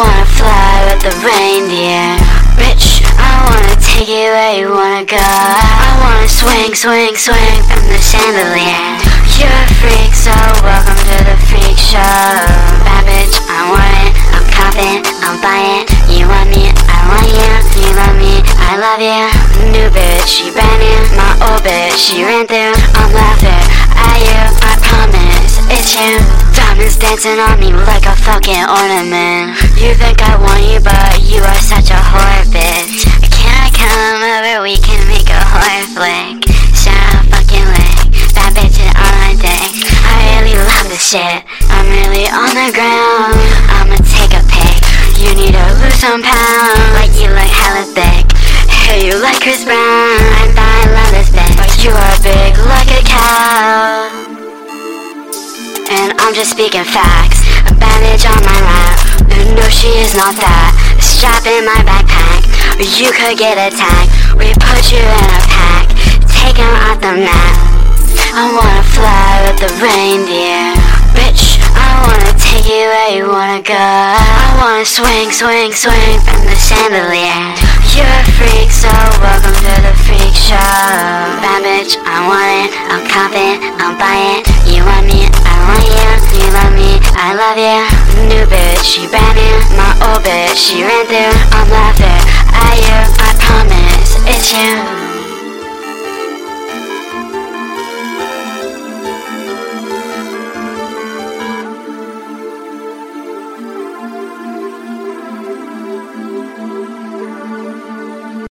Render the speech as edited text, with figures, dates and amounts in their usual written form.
wanna fly with the reindeer. Rich, I wanna take you where you wanna go. I wanna swing, swing, swing from the chandelier. You're a freak, so welcome to the freak show. Bad bitch, I want it, I'm confident, I'm buying. You want me, I want you. You love me, I love you. New bitch, she brand new. My old bitch, she ran through. I'm laughing at you, I promise, it's you. Diamonds dancing on me like a fucking ornament. You think I want you, but you are such a whore, bitch. Can I come over, we can make a horror flick. Shout out fucking lick, bad bitches on my dick. I really love this shit, I'm really on the ground. I'ma take a pic, you need to lose some pounds. Like you look hella thick, hey you like Chris Brown. I thought I love this bitch, but you are big like a cow. And I'm just speaking facts, a bandage on my lap. No, she is not that. Strap in my backpack, or you could get attacked. We put you in a pack, take him off the map. I wanna fly with the reindeer. Bitch, I wanna take you where you wanna go. I wanna swing, swing, swing from the chandelier. You're a freak, so welcome to the freak show. Bad bitch, I want it, I'm confident, I'm buying. You want me, I want you. You love me, I love you. New bitch, she brand new. My old bitch, she ran through. I'm laughing